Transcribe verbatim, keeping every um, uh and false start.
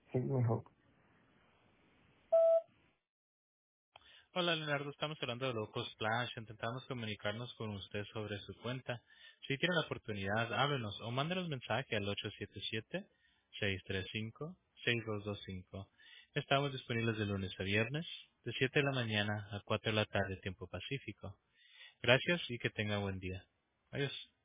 Sí, mejor. Hola Leonardo, estamos hablando de Loco Splash. Intentamos comunicarnos con usted sobre su cuenta. Si tiene la oportunidad, háblenos o mándenos mensaje al ocho siete siete, seis tres cinco, seis dos dos cinco. Estamos disponibles de lunes a viernes, de siete de la mañana a cuatro de la tarde, tiempo pacífico. Gracias y que tenga buen día. Adiós.